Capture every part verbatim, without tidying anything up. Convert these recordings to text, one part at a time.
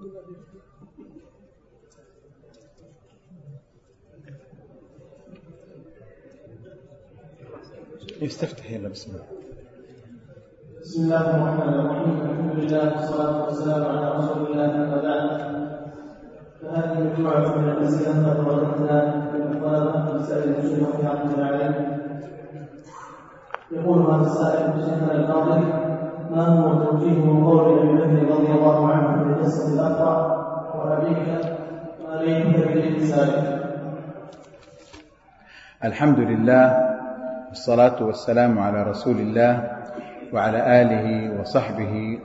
يستفتح يلا. بسم الله. بسم الله الرحمن الرحيم. الحمد لله والصلاة والسلام على رسول الله. أما بعد، فهذه مجموعة من الأسئلة قد وردتها من الطلبة مسائل الشيوخ رحمة الله عليه. يقول هذا السائل: شيخنا الفاضل، ما هو توجيه قول أبي بكر رضي الله عنه في قصة الأقرع وأبيك ما ليك به سالك؟ الحمد لله والصلاة والسلام على رسول الله وعلى آله وصحبه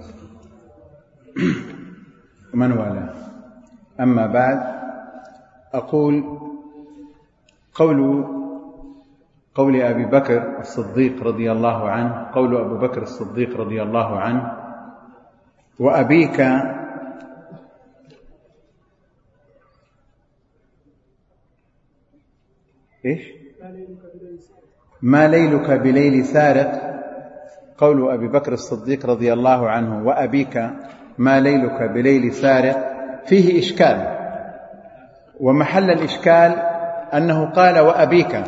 ومن والاه. أما بعد، أقول قول قول أبي بكر الصديق رضي الله عنه قول أبو بكر الصديق رضي الله عنه: وأبيك إيش ما ليلك بليل سارق. قول أبي بكر الصديق رضي الله عنه: وأبيك ما ليلك بليل سارق، فيه إشكال، ومحل الإشكال أنه قال وأبيك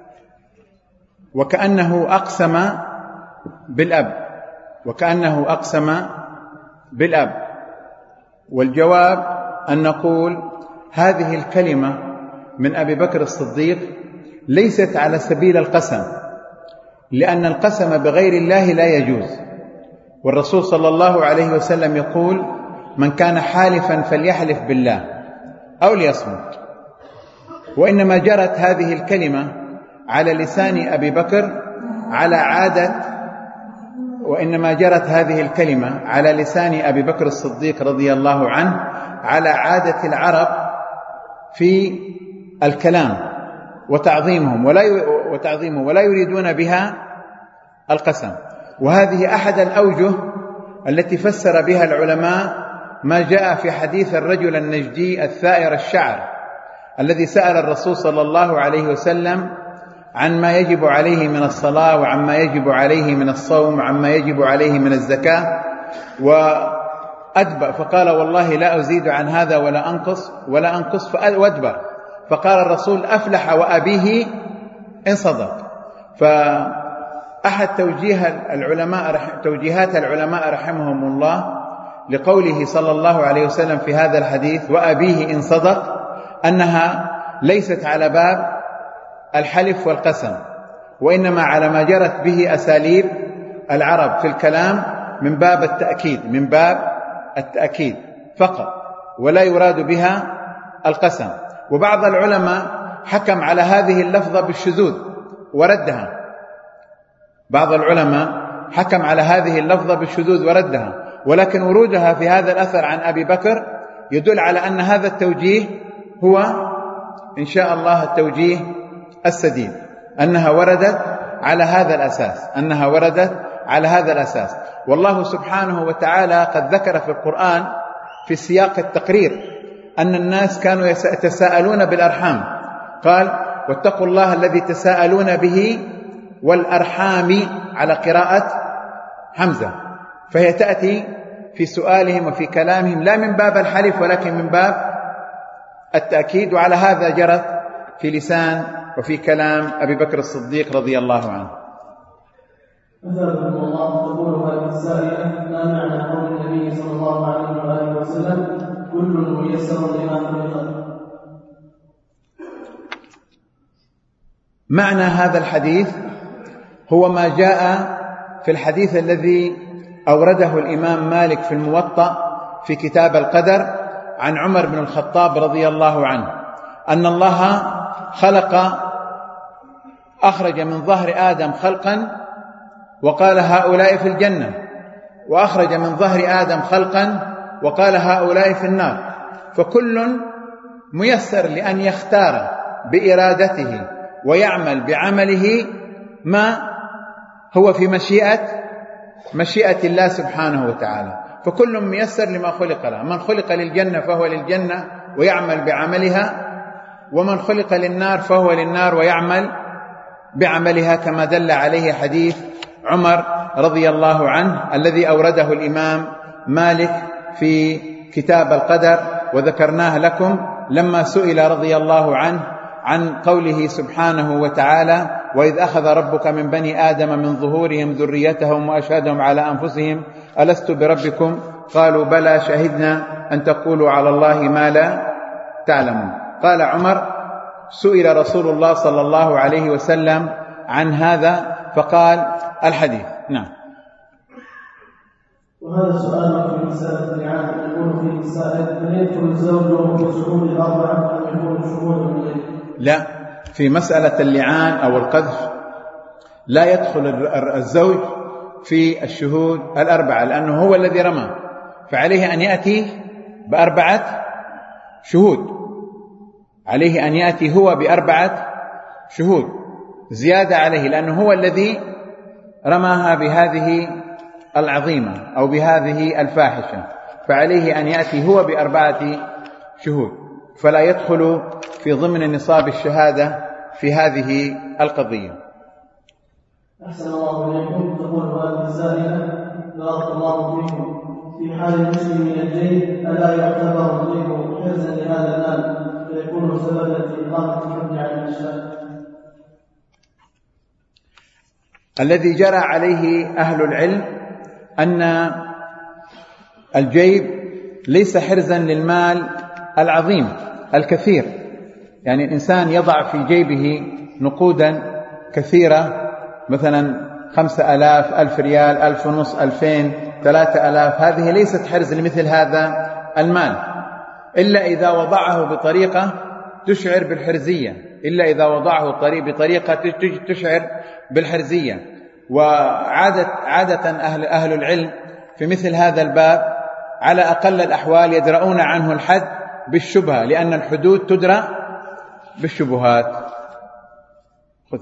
وكأنه أقسم بالأب وكأنه أقسم بالأب والجواب أن نقول هذه الكلمة من أبي بكر الصديق ليست على سبيل القسم، لأن القسم بغير الله لا يجوز، والرسول صلى الله عليه وسلم يقول: من كان حالفا فليحلف بالله أو ليصمت. وإنما جرت هذه الكلمة على لسان أبي بكر على عادة وإنما جرت هذه الكلمة على لسان أبي بكر الصديق رضي الله عنه على عادة العرب في الكلام وتعظيمهم ولا وتعظيمه ولا يريدون بها القسم. وهذه أحد الأوجه التي فسر بها العلماء ما جاء في حديث الرجل النجدي الثائر الشعر الذي سأل الرسول صلى الله عليه وسلم عن ما يجب عليه من الصلاة وعما يجب عليه من الصوم وعما يجب عليه من الزكاة، وأدبر فقال: والله لا أزيد عن هذا ولا أنقص ولا أنقص وأدبر. فقال الرسول: أفلح وأبيه إن صدق. فأحد توجيه العلماء توجيهات العلماء رحمهم الله لقوله صلى الله عليه وسلم في هذا الحديث وأبيه إن صدق أنها ليست على باب الحلف والقسم، وإنما على ما جرت به أساليب العرب في الكلام من باب التأكيد من باب التأكيد فقط، ولا يراد بها القسم. وبعض العلماء حكم على هذه اللفظة بالشذوذ وردها بعض العلماء حكم على هذه اللفظة بالشذوذ وردها ولكن ورودها في هذا الأثر عن أبي بكر يدل على أن هذا التوجيه هو إن شاء الله التوجيه السديد، أنها وردت على هذا الأساس أنها وردت على هذا الأساس. والله سبحانه وتعالى قد ذكر في القرآن في سياق التقرير أن الناس كانوا يتساءلون بالأرحام، قال: واتقوا الله الذي تساءلون به والأرحام على قراءة حمزة، فهي تأتي في سؤالهم وفي كلامهم لا من باب الحلف ولكن من باب التأكيد، وعلى هذا جرت في لسان وفي كلام أبي بكر الصديق رضي الله عنه. أثابكم الله. تقول هذه السائلة: ما معنى قول النبي صلى الله عليه وآله وسلم: كل ميسر لما خلق له؟ معنى هذا الحديث هو ما جاء في الحديث الذي أورده الإمام مالك في الموطأ في كتاب القدر عن عمر بن الخطاب رضي الله عنه أن الله خلق أخرج من ظهر آدم خلقا وقال: هؤلاء في الجنة، وأخرج من ظهر آدم خلقا وقال: هؤلاء في النار. فكل ميسر لأن يختار بإرادته ويعمل بعمله ما هو في مشيئة مشيئة الله سبحانه وتعالى، فكل ميسر لما خلق له. من خلق للجنة فهو للجنة ويعمل بعملها، ومن خلق للنار فهو للنار ويعمل بعملها، كما دل عليه حديث عمر رضي الله عنه الذي أورده الإمام مالك في كتاب القدر، وذكرناه لكم لما سئل رضي الله عنه عن قوله سبحانه وتعالى: وإذ أخذ ربك من بني آدم من ظهورهم ذريتهم وأشهدهم على أنفسهم ألست بربكم قالوا بلى شهدنا أن تقولوا على الله ما لا تعلمون. قال عمر: سئل رسول الله صلى الله عليه وسلم عن هذا فقال الحديث. نعم. وهذا السؤال في مسألة اللعان يكون في مسألة من يدخل الزوج في شهود الأربعة أم يكون شهود من غيره؟ لا، في مسألة اللعان أو القذف لا يدخل الزوج في الشهود الأربعة، لأنه هو الذي رمى، فعليه أن يأتي بأربعة شهود، عليه أن يأتي هو بأربعة شهود زيادة عليه، لأنه هو الذي رماها بهذه العظيمة أو بهذه الفاحشة، فعليه أن يأتي هو بأربعة شهود، فلا يدخل في ضمن نصاب الشهادة في هذه القضية. أحسن الله إليكم. تقول هذه السائلة: بارك الله فيكم، في حال المسلم من الجيب ألا يعتبر الجيب حرزا لهذا المال فيكون سببا في إقامة الحكم على الإشهاد؟ الذي جرى عليه أهل العلم أن الجيب ليس حرزا للمال العظيم الكثير، يعني الإنسان يضع في جيبه نقودا كثيرة، مثلا خمسة ألاف، ألف ريال، ألف ونص، ألفين، ثلاثة ألاف، هذه ليست حرز لمثل هذا المال، إلا إذا وضعه بطريقة تشعر بالحرزية، إلا إذا وضعه بطريقة تشعر بالحرزية. وعادة عادة أهل, أهل العلم في مثل هذا الباب على أقل الأحوال يدرؤون عنه الحد بالشبهة، لأن الحدود تدرأ بالشبهات. خذ.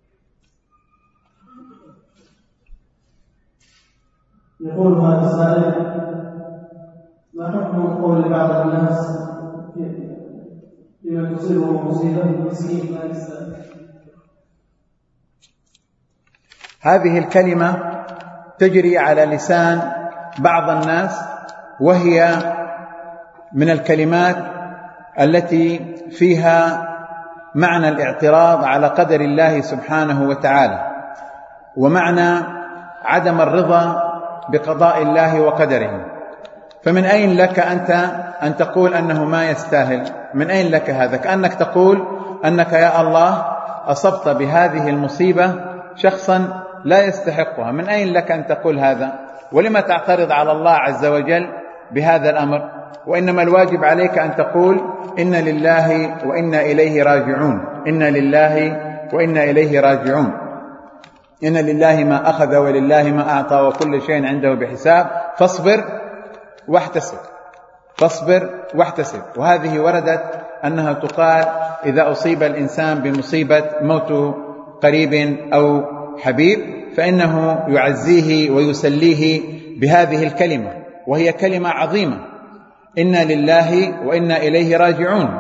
يقول هذا السائل: ما حكم قول بعض الناس لمن تصيبه مصيبة مسكين ما يستاهل؟ هذه الكلمة تجري على لسان بعض الناس، وهي من الكلمات التي فيها معنى الاعتراض على قدر الله سبحانه وتعالى، ومعنى عدم الرضا بقضاء الله وقدره. فمن أين لك أنت أن تقول أنه ما يستاهل؟ من أين لك هذا؟ كأنك تقول أنك يا الله أصبت بهذه المصيبة شخصا لا يستحقها. من أين لك أن تقول هذا؟ ولما تعترض على الله عز وجل بهذا الأمر؟ وإنما الواجب عليك أن تقول إن لله وإنا إليه راجعون، إن لله وإنا إليه راجعون، إن لله ما أخذ ولله ما أعطى وكل شيء عنده بحساب، فاصبر واحتسب، فاصبر واحتسب. وهذه وردت أنها تقال إذا أصيب الإنسان بمصيبة موت قريب أو حبيب فإنه يعزيه ويسليه بهذه الكلمة، وهي كلمة عظيمة: إنا لله وإنا إليه راجعون،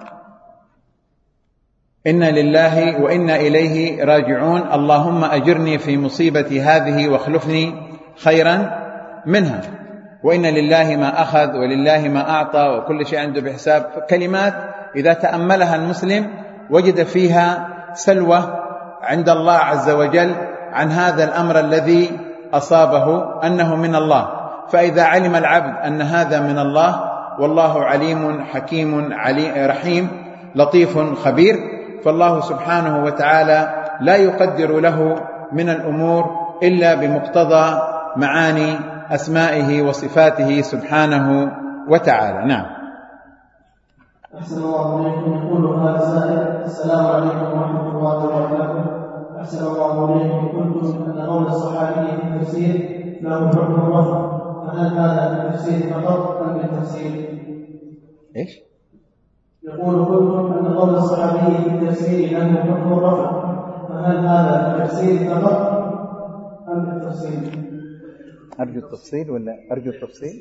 إنا لله وإنا إليه راجعون، اللهم أجرني في مصيبتي هذه واخلفني خيرا منها، وإن لله ما أخذ ولله ما أعطى وكل شيء عنده بحساب. كلمات إذا تأملها المسلم وجد فيها سلوى عند الله عز وجل عن هذا الأمر الذي أصابه أنه من الله. فإذا علم العبد أن هذا من الله، والله عليم حكيم علي رحيم لطيف خبير، فالله سبحانه وتعالى لا يقدر له من الأمور إلا بمقتضى معاني أسمائه وصفاته سبحانه وتعالى. نعم. أحسن الله إليكم. يقول هذا السائل: السلام عليكم ورحمة الله وبركاته. أحسن الله إليكم. قلتم أن قول الصحابي في التفسير له حكم الرفع، فهل هذا في التفسير فقط أم في التفسير؟ إيش؟ يقول: قلتم أن قول الصحابي في التفسير له حكم الرفع، فهل هذا في التفسير فقط أم في التفسير؟ أرجو التفصيل ولا أرجو التفصيل؟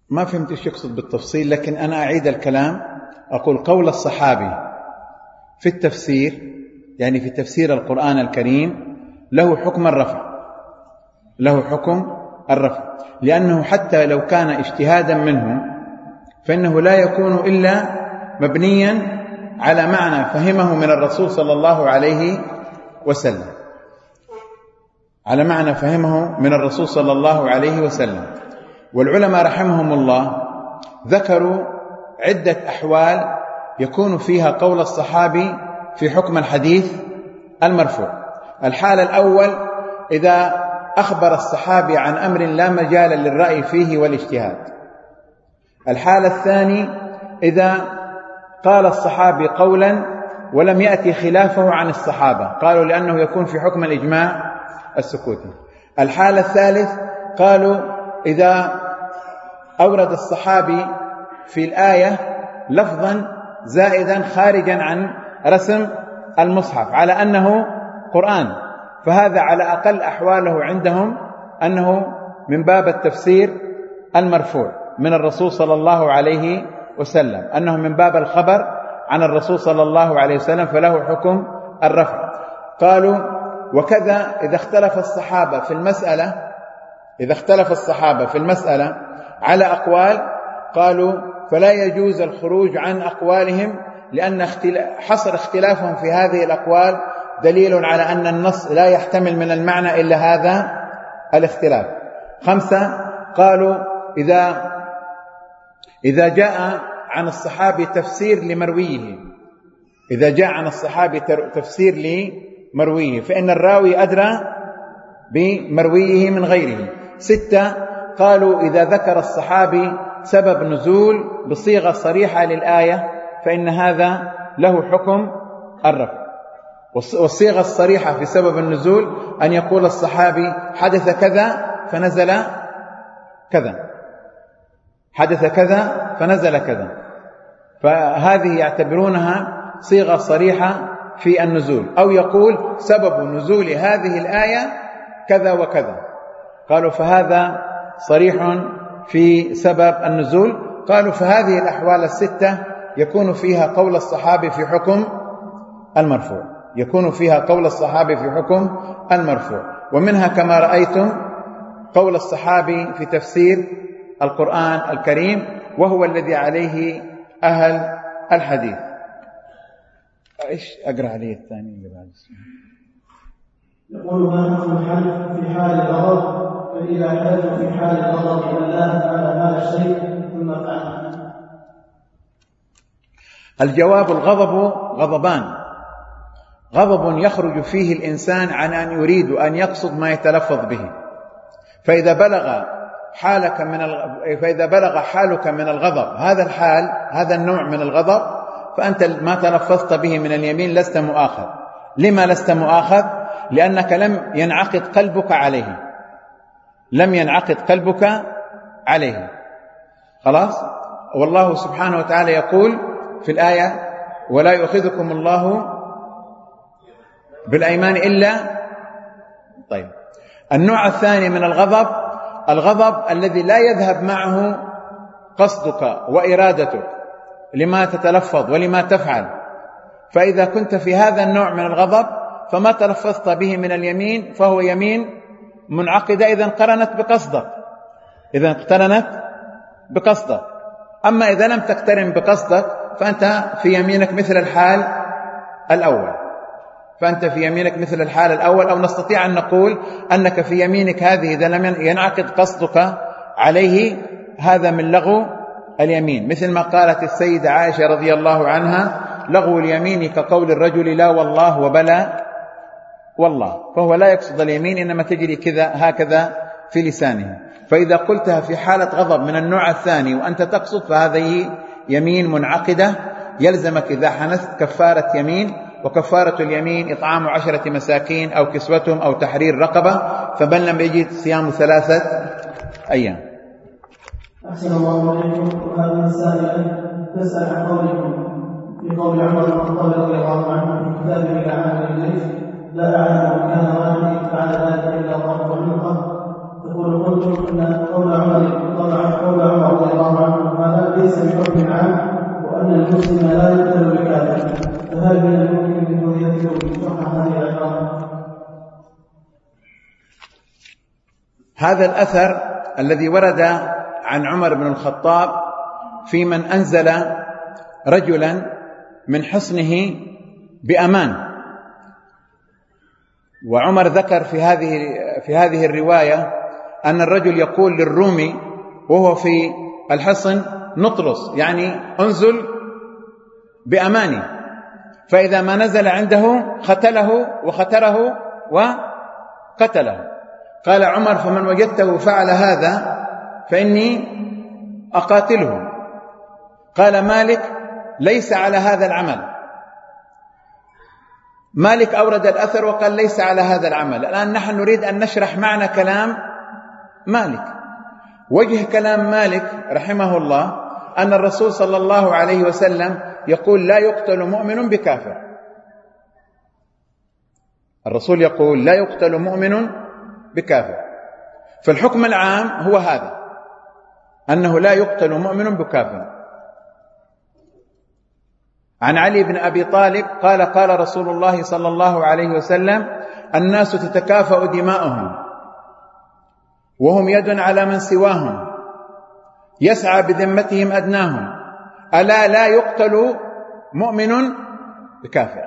ما فهمت ايش يقصد بالتفصيل، لكن أنا أعيد الكلام. أقول قول الصحابي في التفسير، يعني في تفسير القرآن الكريم، له حكم الرفع، له حكم الرفع، لأنه حتى لو كان اجتهادا منه فإنه لا يكون إلا مبنيا على معنى فهمه من الرسول صلى الله عليه وسلم، على معنى فهمه من الرسول صلى الله عليه وسلم. والعلماء رحمهم الله ذكروا عدة أحوال يكون فيها قول الصحابي في حكم الحديث المرفوع. الحالة الأول إذا أخبر الصحابي عن أمر لا مجال للرأي فيه والاجتهاد. الحالة الثانية إذا قال الصحابي قولا ولم يأتي خلافه عن الصحابة، قالوا لأنه يكون في حكم الإجماع السكوتي. الحالة الثالث قالوا إذا أورد الصحابي في الآية لفظا زائدا خارجا عن رسم المصحف على أنه قرآن، فهذا على أقل أحواله عندهم أنه من باب التفسير المرفوع من الرسول صلى الله عليه وسلم، أنه من باب الخبر عن الرسول صلى الله عليه وسلم، فله حكم الرفع. قالوا وكذا إذا اختلف الصحابة في المسألة إذا اختلف الصحابة في المسألة على أقوال، قالوا فلا يجوز الخروج عن أقوالهم، لأن حصر اختلافهم في هذه الأقوال دليل على أن النص لا يحتمل من المعنى إلا هذا الاختلاف. خمسة قالوا إذا إذا جاء عن الصحابي تفسير لمرويه إذا جاء عن الصحابي تفسير لمرويه فإن الراوي أدرى بمرويه من غيره. ستة قالوا إذا ذكر الصحابي سبب نزول بصيغة صريحة للآية فإن هذا له حكم الرفع. والصيغة الصريحة في سبب النزول أن يقول الصحابي حدث كذا فنزل كذا، حدث كذا فنزل كذا، فهذه يعتبرونها صيغة صريحة في النزول. أو يقول سبب نزول هذه الآية كذا وكذا، قالوا فهذا صريح في سبب النزول. قالوا فهذه الأحوال الستة يكون فيها قول الصحابي في حكم المرفوع يكون فيها قول الصحابي في حكم المرفوع ومنها كما رأيتم قول الصحابي في تفسير القرآن الكريم، وهو الذي عليه أهل الحديث. إيش أقرأ عليه الثاني اللي بعد السنة؟ يقول ما حكم الحلف في حال الغضب؟ فإذا حلف في حال الغضب بالله فعل هذا الشيء ثم فعل. الجواب الغضب غضبان: غضب يخرج فيه الإنسان عن أن يريد أن يقصد ما يتلفظ به، فإذا بلغ حالك من الغ... فإذا بلغ حالك من الغضب هذا الحال هذا النوع من الغضب فأنت ما تلفظت به من اليمين لست مؤاخذ. لما لست مؤاخذ؟ لأنك لم ينعقد قلبك عليه لم ينعقد قلبك عليه خلاص. والله سبحانه وتعالى يقول في الآية: ولا يؤاخذكم الله بالأيمان إلا. طيب، النوع الثاني من الغضب الغضب الذي لا يذهب معه قصدك وإرادتك لما تتلفظ ولما تفعل، فإذا كنت في هذا النوع من الغضب فما تلفظت به من اليمين فهو يمين منعقدة إذا اقترنت بقصدك إذا اقترنت بقصدك. أما إذا لم تقترن بقصدك فأنت في يمينك مثل الحال الأول فأنت في يمينك مثل الحال الأول أو نستطيع أن نقول أنك في يمينك هذه إذا لم ينعقد قصدك عليه هذا من لغو اليمين، مثل ما قالت السيدة عائشة رضي الله عنها: لغو اليمين كقول الرجل لا والله وبلا والله، فهو لا يقصد اليمين إنما تجري كذا هكذا في لسانه. فإذا قلتها في حالة غضب من النوع الثاني وأنت تقصد فهذه يمين منعقدة، يلزمك إذا حنثت كفارة يمين، وكفارة اليمين إطعام عشرة مساكين أو كسوتهم أو تحرير رقبة، فمن لم يجد صيام ثلاثة أيام. أحسن الله إليكم. وهذه السائلة تسأل عن قولكم في قول عمر بن الخطاب رضي الله عنه في كتابه إلى عام الجيش: لا أعلم أن كان رجل فعل ذلك إلا ضرب عنقه تقول قلت ان قول عمر قول عمر رضي الله عنه هذا ليس بحكم عام وان المسلم لا يقتل بكافر، فهل من الممكن ان يذكر شرح هذه العباره؟ هذا الأثر الذي ورد عن عمر بن الخطاب في من أنزل رجلا من حصنه بأمان، وعمر ذكر في هذه في هذه الرواية أن الرجل يقول للرومي وهو في الحصن نطرس، يعني انزل بأماني، فإذا ما نزل عنده ختله وختره وقتله. قال عمر فمن وجدته فعل هذا فإني أقاتله. قال مالك ليس على هذا العمل. مالك أورد الأثر وقال ليس على هذا العمل. الآن نحن نريد أن نشرح معنى كلام مالك. وجه كلام مالك رحمه الله أن الرسول صلى الله عليه وسلم يقول لا يقتل مؤمن بكافر. الرسول يقول لا يقتل مؤمن بكافر، فالحكم العام هو هذا، أنه لا يقتل مؤمن بكافر. عن علي بن أبي طالب قال قال رسول الله صلى الله عليه وسلم الناس تتكافأ دماؤهم وهم يد على من سواهم يسعى بذمتهم أدناهم، ألا لا يقتل مؤمن بكافر.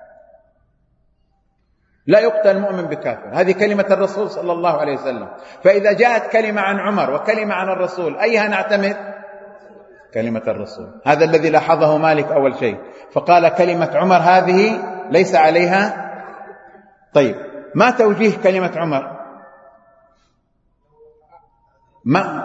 لا يقتل مؤمن بكافر، هذه كلمة الرسول صلى الله عليه وسلم. فإذا جاءت كلمة عن عمر وكلمة عن الرسول أيها نعتمد؟ كلمة الرسول. هذا الذي لاحظه مالك أول شيء، فقال كلمة عمر هذه ليس عليها. طيب ما توجيه كلمة عمر؟ ما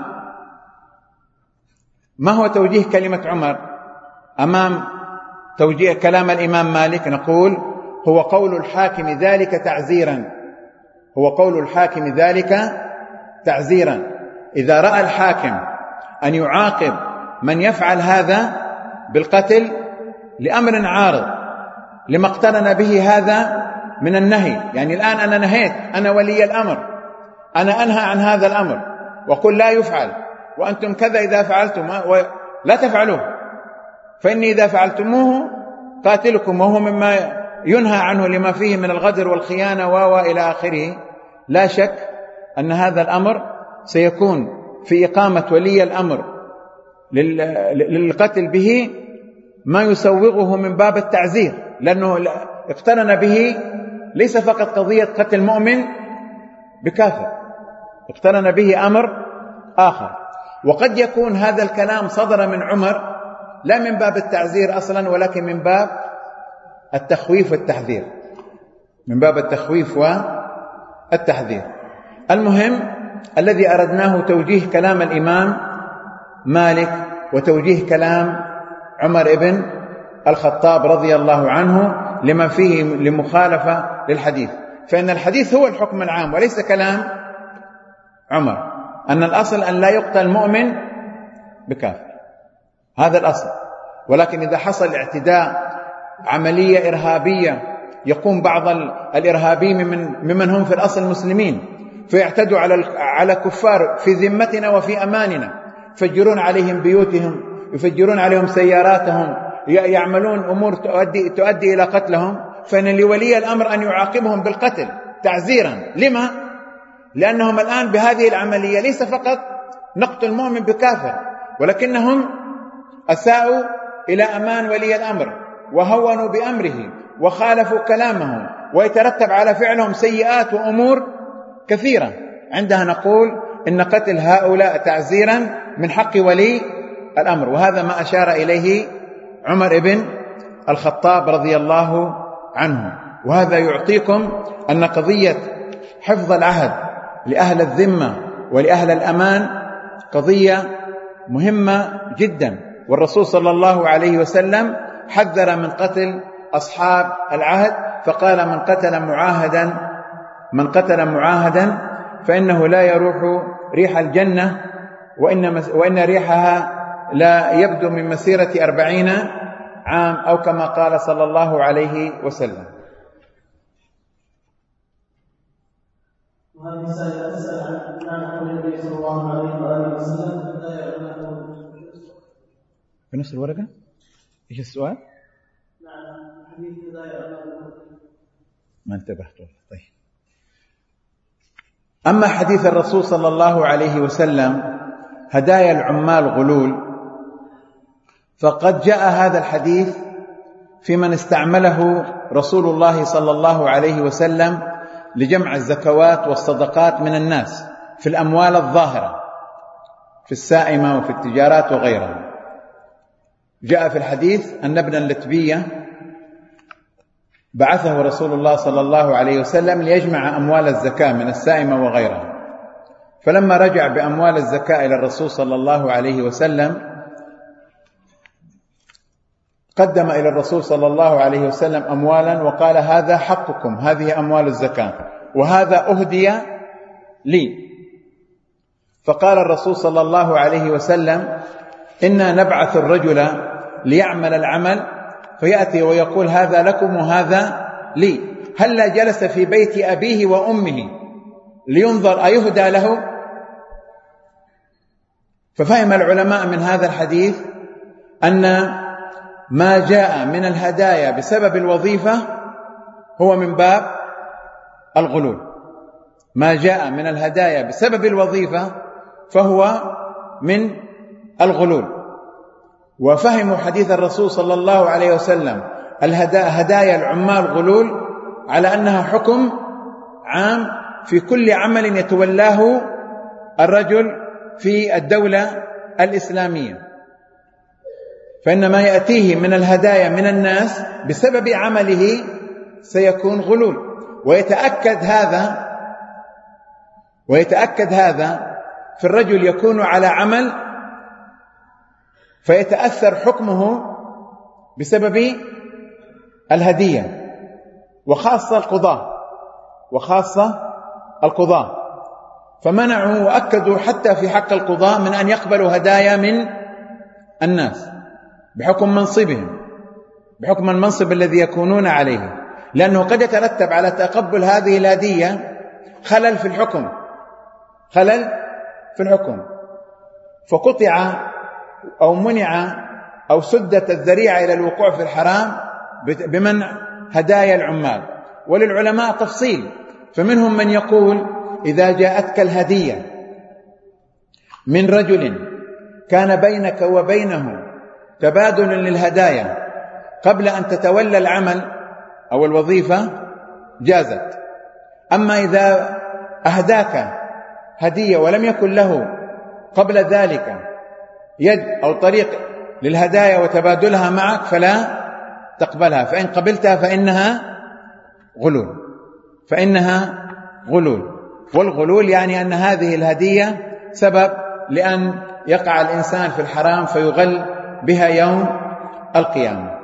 ما هو توجيه كلمة عمر أمام توجيه كلام الإمام مالك؟ نقول هو قول الحاكم ذلك تعزيرا، هو قول الحاكم ذلك تعزيرا. إذا رأى الحاكم أن يعاقب من يفعل هذا بالقتل لأمر عارض لما اقترن به هذا من النهي، يعني الآن أنا نهيت، أنا ولي الأمر، أنا أنهى عن هذا الأمر وقل لا يفعل، وأنتم كذا إذا فعلتم لا تفعلوه، فإني إذا فعلتموه قاتلكم، وهو مما ينهى عنه لما فيه من الغدر والخيانة وإلى آخره. لا شك أن هذا الأمر سيكون في إقامة ولي الأمر للقتل به ما يسوغه من باب التعزير، لأنه اقترن به ليس فقط قضية قتل مؤمن بكافر، اقترن به أمر آخر. وقد يكون هذا الكلام صدر من عمر لا من باب التعزير أصلا، ولكن من باب التخويف والتحذير، من باب التخويف والتحذير. المهم الذي أردناه توجيه كلام الإمام مالك وتوجيه كلام عمر بن الخطاب رضي الله عنه لما فيه لمخالفة للحديث، فإن الحديث هو الحكم العام وليس كلام عمر، أن الأصل أن لا يقتل مؤمن بكافر، هذا الأصل. ولكن إذا حصل اعتداء، عملية إرهابية، يقوم بعض الإرهابيين ممن هم في الأصل مسلمين فيعتدوا على على كفار في ذمتنا وفي أماننا، يفجرون عليهم بيوتهم، يفجرون عليهم سياراتهم، يعملون أمور تؤدي, تؤدي إلى قتلهم، فإن لولي الأمر أن يعاقبهم بالقتل تعزيرا. لما؟ لأنهم الآن بهذه العملية ليس فقط نقتل المؤمن بكافر، ولكنهم أساءوا إلى أمان ولي الأمر وهونوا بأمره وخالفوا كلامه، ويترتب على فعلهم سيئات وأمور كثيرة. عندها نقول إن قتل هؤلاء تعزيرا من حق ولي الأمر، وهذا ما أشار إليه عمر بن الخطاب رضي الله عنه. وهذا يعطيكم أن قضية حفظ العهد لأهل الذمة ولأهل الأمان قضية مهمة جدا، والرسول صلى الله عليه وسلم حذر من قتل أصحاب العهد، فقال من قتل معاهدا من قتل معاهدا فإنه لا يروح ريح الجنة، وإن, وإن ريحها لا يبدو من مسيرة أربعين عام، أو كما قال صلى الله عليه وسلم. وهذه سائلة تسأل عن في نفس الورقة. إيش السؤال؟ نعم حديث هدايا ما انتبهت والله. طيب، أما حديث الرسول صلى الله عليه وسلم هدايا العمال غلول، فقد جاء هذا الحديث في من استعمله رسول الله صلى الله عليه وسلم لجمع الزكوات والصدقات من الناس في الأموال الظاهرة، في السائمة وفي التجارات وغيرها. جاء في الحديث أن ابن اللتبية بعثه رسول الله صلى الله عليه وسلم ليجمع أموال الزكاة من السائمة وغيرها، فلما رجع بأموال الزكاة إلى الرسول صلى الله عليه وسلم قدم إلى الرسول صلى الله عليه وسلم أموالا وقال: هذا حقكم، هذه أموال الزكاة، وهذا أهدي لي. فقال الرسول صلى الله عليه وسلم: إنا نبعث الرجل ليعمل العمل فيأتي ويقول: هذا لكم وهذا لي، هلا جلس في بيت أبيه وأمه لينظر أيهدى له؟ ففهم العلماء من هذا الحديث أن ما جاء من الهدايا بسبب الوظيفة هو من باب الغلول. ما جاء من الهدايا بسبب الوظيفة فهو من الغلول. وفهموا حديث الرسول صلى الله عليه وسلم هدايا العمال غلول على أنها حكم عام في كل عمل يتولاه الرجل في الدولة الإسلامية، فإن ما يأتيه من الهدايا من الناس بسبب عمله سيكون غلول. ويتأكد هذا ويتأكد هذا في الرجل يكون على عمل فيتأثر حكمه بسبب الهدية، وخاصة القضاة وخاصة القضاة فمنعوا وأكدوا حتى في حق القضاة من أن يقبلوا هدايا من الناس بحكم منصبهم، بحكم المنصب الذي يكونون عليه، لأنه قد يترتب على تقبل هذه الهدية خلل في الحكم خلل في الحكم فقطع أو منع أو سدت الذريعة إلى الوقوع في الحرام بمنع هدايا العمال. وللعلماء تفصيل، فمنهم من يقول: إذا جاءتك الهدية من رجل كان بينك وبينه تبادل للهدايا قبل أن تتولى العمل أو الوظيفة جازت. أما إذا أهداك هدية ولم يكن له قبل ذلك يد أو طريق للهدايا وتبادلها معك فلا تقبلها، فإن قبلتها فإنها غلول فإنها غلول والغلول يعني أن هذه الهدية سبب لأن يقع الإنسان في الحرام فيغل بها يوم القيامة،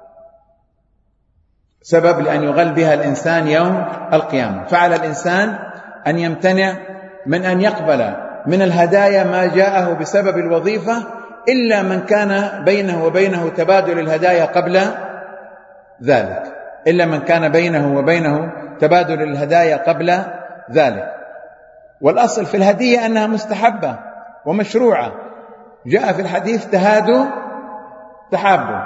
سبب لأن يغل بها الإنسان يوم القيامة. فعلى الإنسان أن يمتنع من أن يقبل من الهدايا ما جاءه بسبب الوظيفة إلا من كان بينه وبينه تبادل الهدايا قبل ذلك إلا من كان بينه وبينه تبادل الهدايا قبل ذلك. والأصل في الهدية أنها مستحبة ومشروعة، جاء في الحديث: تهادوا تحابوا.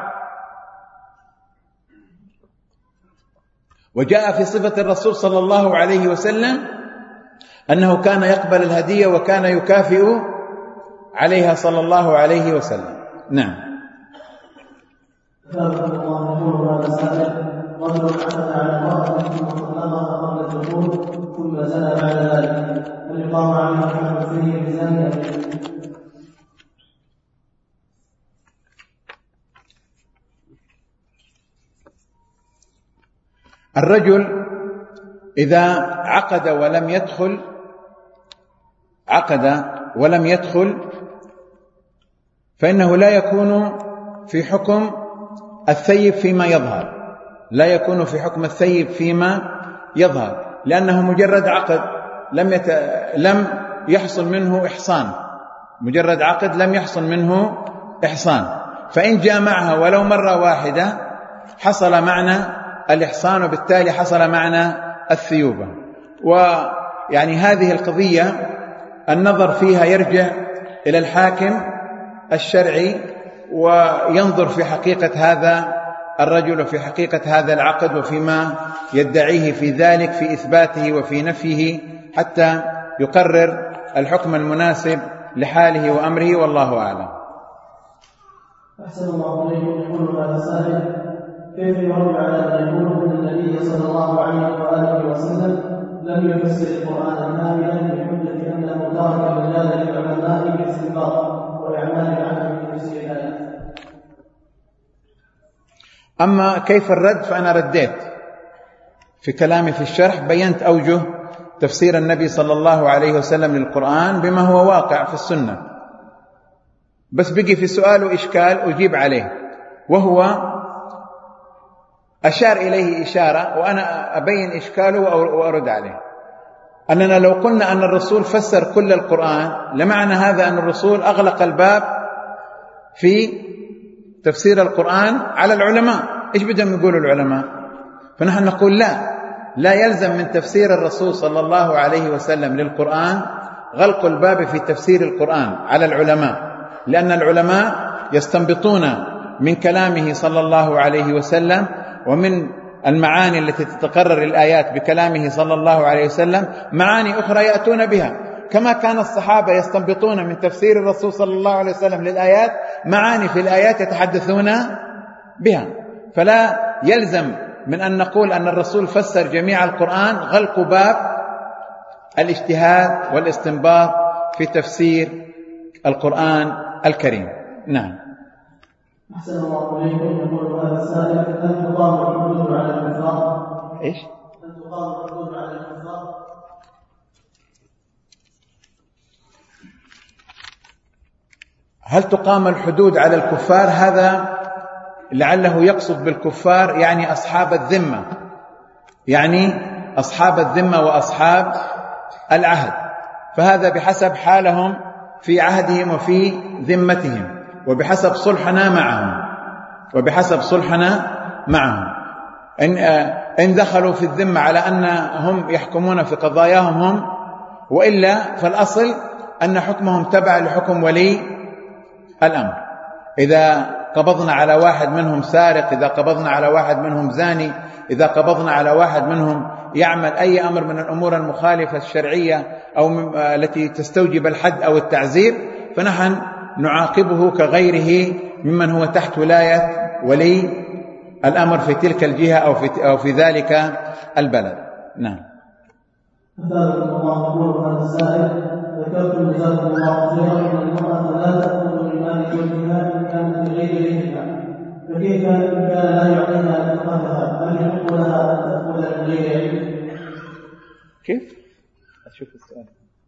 وجاء في صفة الرسول صلى الله عليه وسلم أنه كان يقبل الهدية وكان يكافئ عليها صلى الله عليه وسلم. نعم. ثم زاد بعد ذلك فليقام عنه الحكم فيه بزانية. الرجل إذا عقد ولم يدخل عقد ولم يدخل فإنه لا يكون في حكم الثيب فيما يظهر لا يكون في حكم الثيب فيما يظهر لأنه مجرد عقد لم يت... لم يحصل منه إحصان مجرد عقد لم يحصل منه إحصان فإن جامعها ولو مرة واحدة حصل معنى الإحصان وبالتالي حصل معنى الثيوبة. ويعني هذه القضية النظر فيها يرجع إلى الحاكم الشرعي وينظر في حقيقة هذا الرجل وفي حقيقة هذا العقد وفيما يدعيه في ذلك في إثباته وفي نفيه حتى يقرر الحكم المناسب لحاله وأمره، والله أعلم. أحسن الله إليكم. يقول هذا السائل: كيف يرد على أن يقول أن النبي صلى الله عليه وآله وسلم لم يفسر القرآن كاملا بحجة أنه ترك مجال للعلماء بالاستنباط وإعمال العمل في تفسير الآيات؟ أما كيف الرد فأنا رديت في كلامي في الشرح، بينت أوجه تفسير النبي صلى الله عليه وسلم للقرآن بما هو واقع في السنة، بس بقي في سؤال إشكال أجيب عليه، وهو أشار إليه إشارة وأنا أبين إشكاله وأرد عليه. أننا لو قلنا أن الرسول فسر كل القرآن لمعنى هذا أن الرسول أغلق الباب في تفسير القرآن على العلماء. إيش بدهم يقولوا العلماء؟ فنحن نقول لا، لا يلزم من تفسير الرسول صلى الله عليه وسلم للقرآن غلق الباب في تفسير القرآن على العلماء، لأن العلماء يستنبطون من كلامه صلى الله عليه وسلم ومن المعاني التي تتقرر الآيات بكلامه صلى الله عليه وسلم معاني أخرى يأتون بها، كما كان الصحابة يستنبطون من تفسير الرسول صلى الله عليه وسلم للآيات معاني في الآيات يتحدثون بها. فلا يلزم من أن نقول أن الرسول فسر جميع القرآن غلق باب الاجتهاد والاستنباط في تفسير القرآن الكريم. نعم. أحسن الله إليكم. يقول هذا السائل: هل تقام الحدود على الكفار؟ إيش؟ هل تقام الحدود على الكفار؟ هل تقام الحدود على الكفار؟ هذا لعله يقصد بالكفار يعني أصحاب الذمة، يعني أصحاب الذمة وأصحاب العهد، فهذا بحسب حالهم في عهدهم وفي ذمتهم وبحسب صلحنا معهم وبحسب صلحنا معهم إن, إن دخلوا في الذمة على أنهم يحكمون في قضاياهم هم، وإلا فالأصل أن حكمهم تبع لحكم ولي الأمر. إذا قبضنا على واحد منهم سارق، إذا قبضنا على واحد منهم زاني، إذا قبضنا على واحد منهم يعمل أي أمر من الأمور المخالفة الشرعية أو التي تستوجب الحد أو التعزير، فنحن نعاقبه كغيره ممن هو تحت ولاية ولي الأمر في تلك الجهة أو في, أو في ذلك البلد. نعم. أثابكم الله. يقول هذا السائل: ذكرتم جزاكم الله خيرا أن المرأة لا تأخذ من مال زوجها إن كانت بغير بيتها، فكيف إن كان لا يعطيها نفقتها؟ هل يحق لها أن تأخذ من غير علمه؟ كيف؟ أشوف السؤال.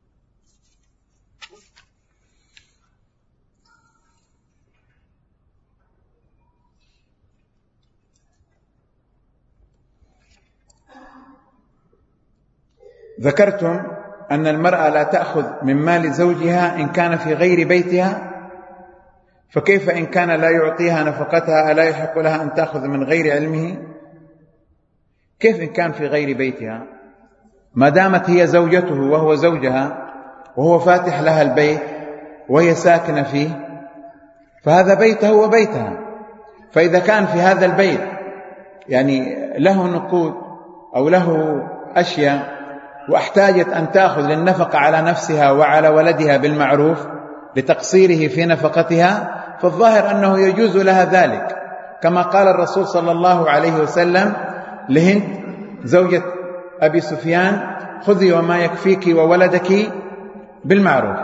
ذكرتم أن المرأة لا تأخذ من مال زوجها إن كان في غير بيتها، فكيف إن كان لا يعطيها نفقتها ألا يحق لها أن تأخذ من غير علمه؟ كيف إن كان في غير بيتها؟ ما دامت هي زوجته وهو زوجها وهو فاتح لها البيت وهي ساكنة فيه فهذا بيته وبيتها. فإذا كان في هذا البيت يعني له نقود أو له أشياء واحتاجت أن تأخذ للنفقة على نفسها وعلى ولدها بالمعروف لتقصيره في نفقتها، فالظاهر أنه يجوز لها ذلك، كما قال الرسول صلى الله عليه وسلم لهند زوجة أبي سفيان: خذي وما يكفيك وولدك بالمعروف.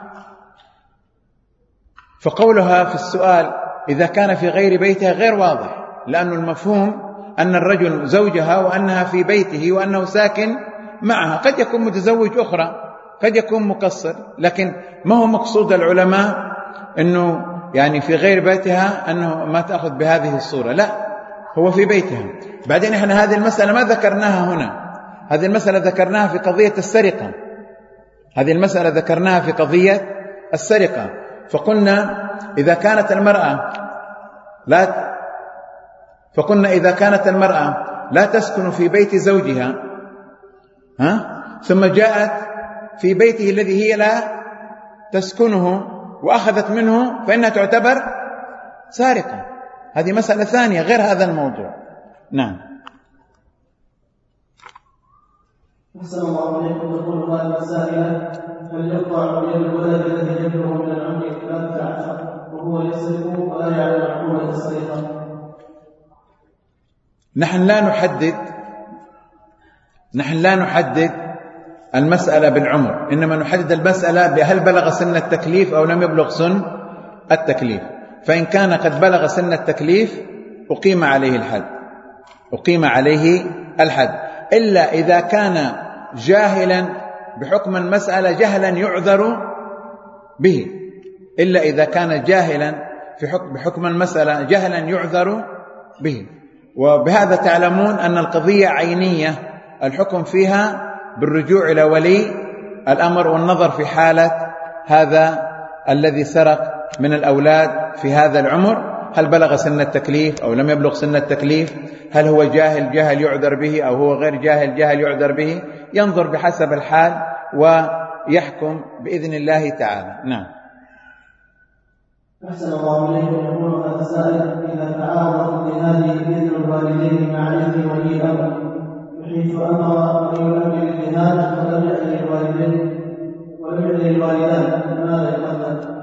فقولها في السؤال إذا كان في غير بيتها غير واضح، لأن المفهوم أن الرجل زوجها وأنها في بيته وأنه ساكن معها، قد يكون متزوج أخرى، قد يكون مقصر، لكن ما هو مقصود العلماء أنه يعني في غير بيتها أنه ما تأخذ بهذه الصورة، لا، هو في بيتها. بعدين إحنا هذه المسألة ما ذكرناها هنا، هذه المسألة ذكرناها في قضية السرقة، هذه المسألة ذكرناها في قضية السرقة، فقلنا إذا كانت المرأة لا فقلنا إذا كانت المرأة لا تسكن في بيت زوجها ها ثم جاءت في بيته الذي هي لا تسكنه وأخذت منه، فإنها تعتبر سارقا، هذه مسألة ثانية غير هذا الموضوع. نعم. أحسن الله إليكم. تقول هذه السائلة: هل يقطع بيد الولد الذي يبلغ من العمر ثلاثة عشر وهو يسرق ولا يعلم عقوبة السرقة؟ نحن لا نحدد نحن لا نحدد المسألة بالعمر، إنما نحدد المسألة بهل بلغ سن التكليف أو لم يبلغ سن التكليف. فإن كان قد بلغ سن التكليف أقيم عليه الحد أقيم عليه الحد إلا إذا كان جاهلا بحكم المسألة جهلا يعذر به إلا إذا كان جاهلا في حكم بحكم المسألة جهلا يعذر به. وبهذا تعلمون أن القضية عينية، الحكم فيها بالرجوع إلى ولي الأمر والنظر في حالة هذا الذي سرق من الأولاد في هذا العمر، هل بلغ سن التكليف أو لم يبلغ سن التكليف، هل هو جاهل جاهل يعذر به أو هو غير جاهل جاهل يعذر به، ينظر بحسب الحال ويحكم بإذن الله تعالى. نعم. أحسن الله إليكم. يقول هذا السائل: إذا تعارضت لهذه إذن الوالدين مع إذن ولي الأمر بحيث أمر ولي الأمر بالجهاد ولم يأذن الوالدين ولم يأذن الوالدان، ماذا يقدم؟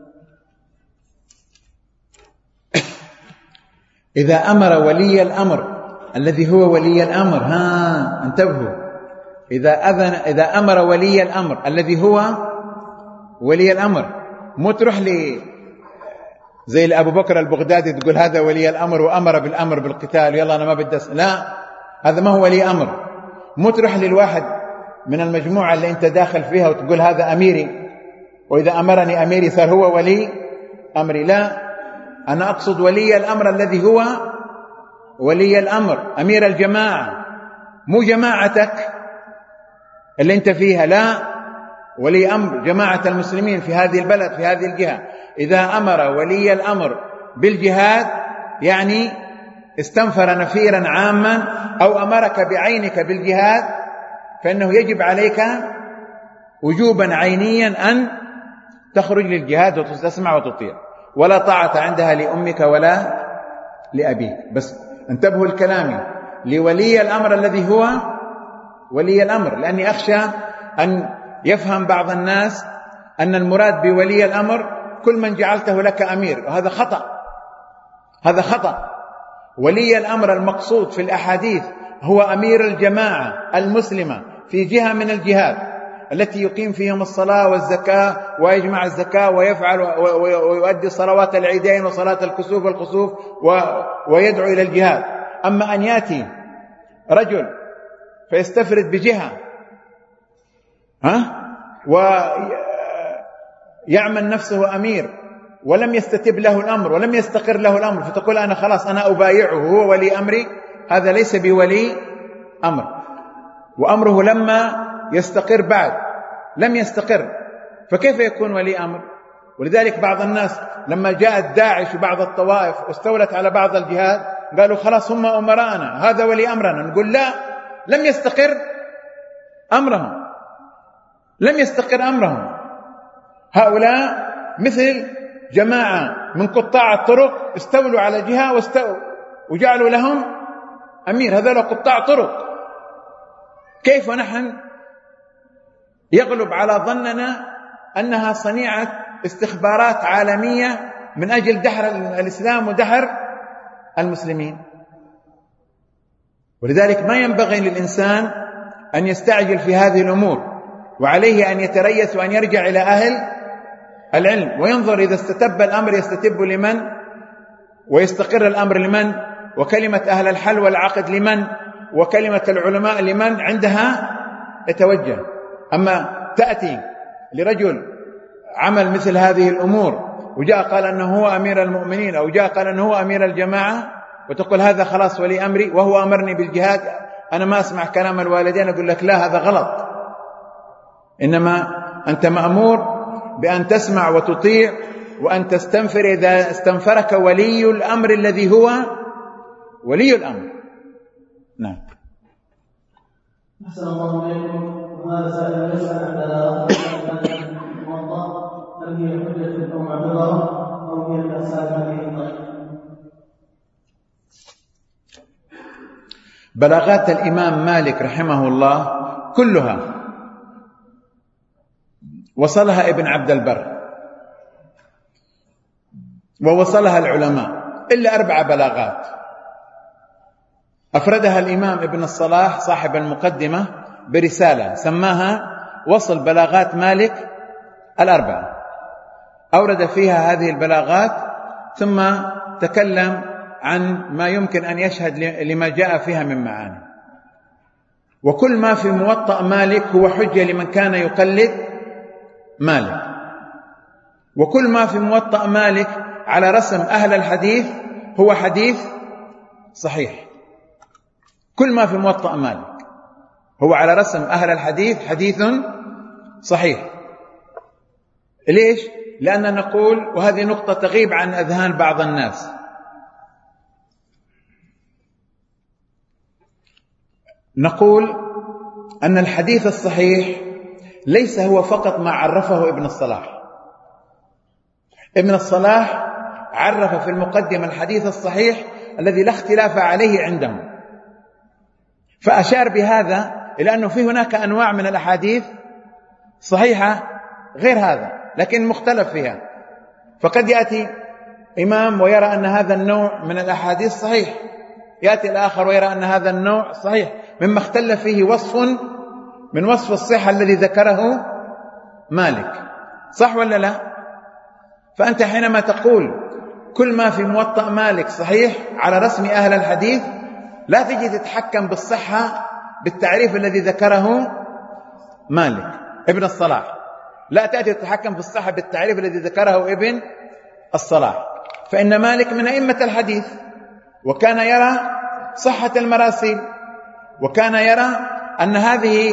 إذا أمر ولي الأمر الذي هو ولي الأمر، ها انتبهوا، إذا أذن إذا أمر ولي الأمر الذي هو ولي الأمر، مو تروح لي زي أبو بكر البغدادي تقول هذا ولي الأمر وأمر بالأمر بالقتال يلا أنا ما بدي، لا، هذا ما هو ولي أمر. مو تروح للواحد من المجموعة اللي أنت داخل فيها وتقول هذا أميري وإذا أمرني أميري صار هو ولي أمري، لا، أنا أقصد ولي الأمر الذي هو ولي الأمر، أمير الجماعة، مو جماعتك اللي أنت فيها، لا، ولي أمر جماعة المسلمين في هذه البلد في هذه الجهة. إذا أمر ولي الأمر بالجهاد يعني استنفر نفيرا عاما أو أمرك بعينك بالجهاد، فإنه يجب عليك وجوبا عينيا أن تخرج للجهاد وتسمع وتطيع، ولا طاعة عندها لأمك ولا لأبيك. بس انتبهوا الكلام، لولي الأمر الذي هو ولي الأمر، لأني أخشى أن يفهم بعض الناس أن المراد بولي الأمر كل من جعلته لك أمير، وهذا خطأ، هذا خطأ. ولي الأمر المقصود في الأحاديث هو أمير الجماعة المسلمة في جهة من الجهات التي يقيم فيهم الصلاة والزكاة ويجمع الزكاة ويفعل ويؤدي صلوات العيدين وصلاة الكسوف والخسوف ويدعو إلى الجهاد. أما أن يأتي رجل فيستفرد بجهة ها ويعمل نفسه أمير ولم يستتب له الأمر ولم يستقر له الأمر، فتقول أنا خلاص أنا أبايعه هو ولي أمري، هذا ليس بولي أمر، وأمره لما يستقر بعد لم يستقر، فكيف يكون ولي أمر؟ ولذلك بعض الناس لما جاءت داعش وبعض الطوائف واستولت على بعض الجهاد قالوا خلاص هم أمراءنا هذا ولي أمرنا، نقول لا، لم يستقر أمرهم، لم يستقر أمرهم. هؤلاء مثل جماعة من قطاع الطرق استولوا على جهة واستولوا وجعلوا لهم أمير، هذول قطاع طرق. كيف نحن يغلب على ظننا أنها صنيعة استخبارات عالمية من أجل دحر الإسلام ودحر المسلمين؟ ولذلك ما ينبغي للإنسان أن يستعجل في هذه الأمور، وعليه أن يتريث وأن يرجع إلى أهل العلم وينظر إذا استتب الأمر يستتب لمن ويستقر الأمر لمن، وكلمة أهل الحل والعقد لمن، وكلمة العلماء لمن، عندها يتوجه. أما تأتي لرجل عمل مثل هذه الأمور وجاء قال أنه هو أمير المؤمنين أو جاء قال أنه هو أمير الجماعة وتقول هذا خلاص ولي أمري وهو أمرني بالجهاد، أنا ما أسمع كلام الوالدين، أقول لك لا، هذا غلط. إنما أنت مأمور بأن تسمع وتطيع وأن تستنفر إذا استنفرك ولي الأمر الذي هو ولي الأمر. نعم. أحسن الله إليكم. وهذا سائل يسأل عن دلالات الموضع، هل هي حجة أو معتبرة أو هي الأساس هذه الطريقة؟ بلاغات الإمام مالك رحمه الله كلها وصلها ابن عبد البر ووصلها العلماء إلا أربع بلاغات أفردها الإمام ابن الصلاح صاحب المقدمة برسالة سماها وصل بلاغات مالك الأربعة، أورد فيها هذه البلاغات ثم تكلم عن ما يمكن أن يشهد لما جاء فيها من معاني. وكل ما في موطأ مالك هو حجة لمن كان يقلد مالك، وكل ما في موطأ مالك على رسم أهل الحديث هو حديث صحيح. كل ما في موطأ مالك هو على رسم أهل الحديث حديث صحيح. ليش؟ لأننا نقول، وهذه نقطة تغيب عن أذهان بعض الناس، نقول أن الحديث الصحيح ليس هو فقط ما عرفه ابن الصلاح. ابن الصلاح عرف في المقدمة الحديث الصحيح الذي لا اختلاف عليه عندهم، فأشار بهذا إلى أنه في هناك أنواع من الأحاديث صحيحة غير هذا لكن مختلف فيها. فقد يأتي إمام ويرى أن هذا النوع من الأحاديث صحيح، يأتي الآخر ويرى أن هذا النوع صحيح، مما اختلف فيه وصف من وصف الصحة الذي ذكره مالك. صح ولا لا؟ فأنت حينما تقول كل ما في موطأ مالك صحيح على رسم أهل الحديث، لا تجي تتحكم بالصحة بالتعريف الذي ذكره مالك ابن الصلاح، لا تأتي تتحكم بالصحة بالتعريف الذي ذكره ابن الصلاح، فإن مالك من أئمة الحديث وكان يرى صحة المراسيل، وكان يرى أن هذه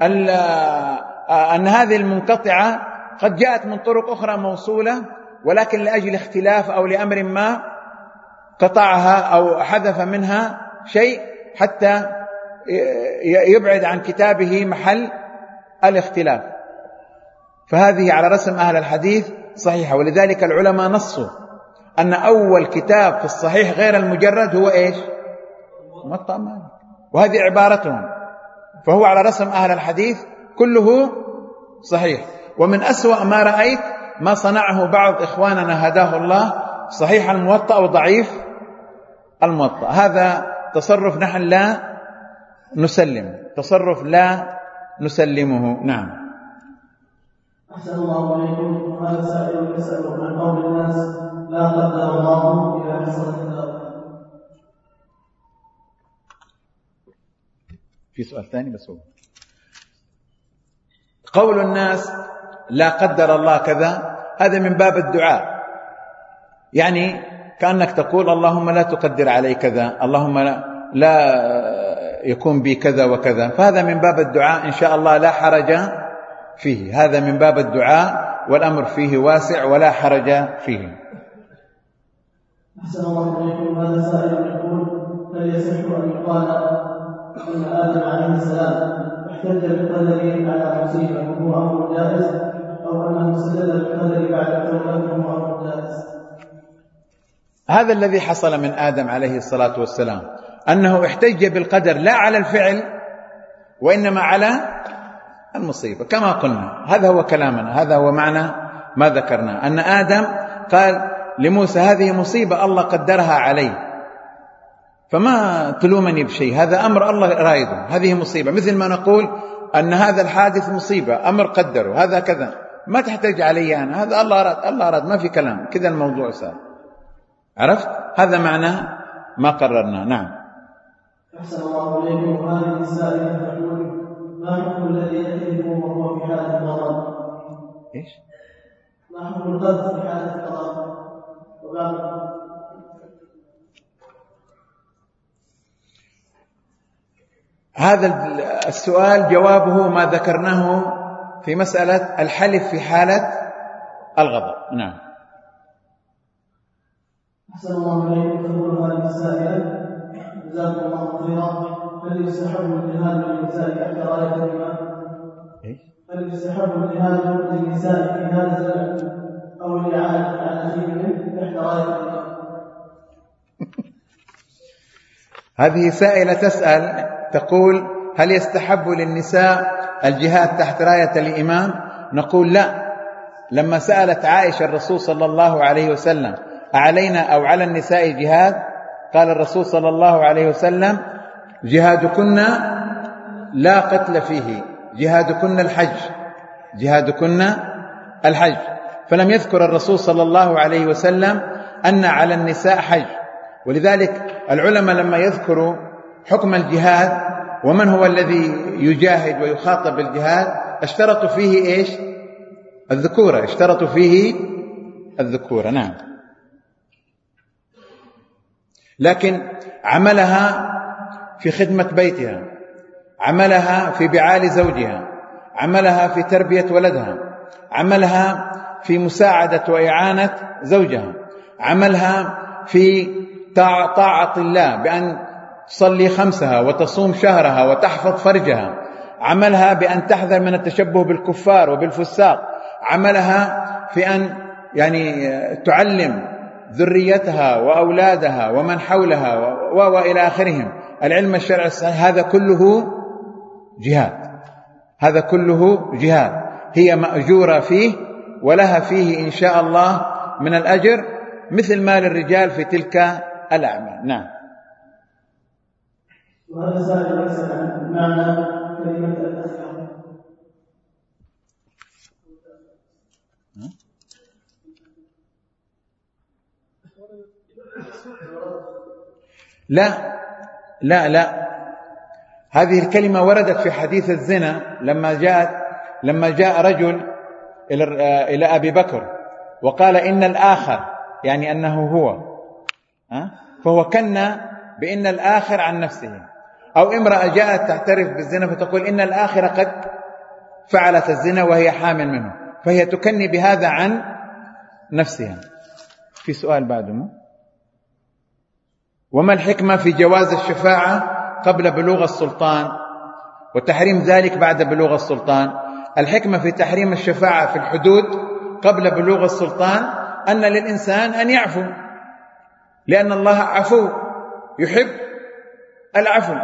أن هذه المنقطعة قد جاءت من طرق أخرى موصولة، ولكن لأجل اختلاف أو لأمر ما قطعها أو حذف منها شيء حتى يبعد عن كتابه محل الاختلاف. فهذه على رسم أهل الحديث صحيحة. ولذلك العلماء نصوا أن أول كتاب في الصحيح غير المجرد هو إيش؟ موطأ مالك، وهذه عبارتهم. فهو على رسم أهل الحديث كله صحيح. ومن أسوأ ما رأيت ما صنعه بعض إخواننا هداه الله، صحيح الموطأ وضعيف الموطأ. هذا تصرف نحن لا نسلم، تصرف لا نسلمه. نعم. أحسن الله عليكم. هذا سائل يسأل عن قول الناس لا قدر الله إلى حصل الكتاب. في سؤال ثاني بس هو قول الناس لا قدر الله كذا، هذا من باب الدعاء، يعني كأنك تقول اللهم لا تقدر علي كذا، اللهم لا, لا يكون بي كذا وكذا، فهذا من باب الدعاء إن شاء الله لا حرج فيه. هذا من باب الدعاء والأمر فيه واسع ولا حرج فيه. أحسن الله عليكم. هذا سائل يقول هل يصح أن يقال أن آدم عليه السلام احتج بالقدر على مصيبة وهو أمر جائز، أو أنه استدل بالقدر بعد التوبة وهو أمر جائز؟ هذا الذي حصل من آدم عليه الصلاة والسلام، أنه احتج بالقدر لا على الفعل وإنما على المصيبة كما قلنا. هذا هو كلامنا، هذا هو معنى ما ذكرنا، أن آدم قال لموسى هذه مصيبة الله قدرها علي، فما تلومني بشيء، هذا أمر الله رايده، هذه مصيبة. مثل ما نقول أن هذا الحادث مصيبة، أمر قدره، هذا كذا، ما تحتاج علي أنا، هذا الله أراد، الله أراد، ما في كلام كذا، الموضوع سهل. عرفت؟ هذا معنى ما قررنا. نعم. أحسن الله عليكم. هذه السائلة تقول ما حكم الذي يكذب وهو في حالة الغضب؟ إيش؟ ما حكم القذف في حالة الغضب؟ وبعد هذا السؤال جوابه ما ذكرناه في مسألة الحلف في حالة الغضب. نعم. أحسن الله عليكم. تقول هذه السائلة جزاكم الله خيرا، هل يستحب الجهاد للنساء تحت راية الإمام؟ هل يستحب الجهاد للنساء في هذا الزمن أو الإعانة على شيء تحت راية الإمام؟ هذه سائلة تسأل تقول: هل يستحب للنساء الجهاد تحت راية الإمام؟ نقول لا. لما سألت عائشة الرسول صلى الله عليه وسلم: أعلينا أو على النساء جهاد؟ قال الرسول صلى الله عليه وسلم: جهادكن لا قتل فيه، جهادكن الحج، جهادكن الحج. فلم يذكر الرسول صلى الله عليه وسلم أن على النساء حج. ولذلك العلماء لما يذكروا حكم الجهاد ومن هو الذي يجاهد ويخاطب بالجهاد اشترطوا فيه إيش؟ الذكورة، اشترطوا فيه الذكورة. نعم. لكن عملها في خدمة بيتها، عملها في بعال زوجها، عملها في تربية ولدها، عملها في مساعدة وإعانة زوجها، عملها في طاعة الله بأن تصلي خمسها وتصوم شهرها وتحفظ فرجها، عملها بأن تحذر من التشبه بالكفار وبالفساق، عملها في أن يعني تعلم ذريتها وأولادها ومن حولها وإلى آخرهم العلم الشرعي الصحيح. هذا كله جهاد، هذا كله جهاد. هي مأجورة فيه ولها فيه إن شاء الله من الأجر مثل ما للرجال في تلك الأعمال. نعم. وهذا سائل يسأل عن معنى كلمة الأسلام. لا لا لا هذه الكلمة وردت في حديث الزنا لما جاء لما جاء رجل إلى إلى أبي بكر وقال: إن الآخر، يعني أنه هو، فهو كن بإن الآخر عن نفسه. أو امرأة جاءت تعترف بالزنا فتقول: إن الآخر قد فعلت الزنا وهي حامل منه، فهي تكني بهذا عن نفسها. في سؤال بعده: وما الحكمة في جواز الشفاعة قبل بلوغ السلطان وتحريم ذلك بعد بلوغ السلطان؟ الحكمة في تحريم الشفاعة في الحدود قبل بلوغ السلطان أن للإنسان أن يعفو، لأن الله عفو يحب العفو،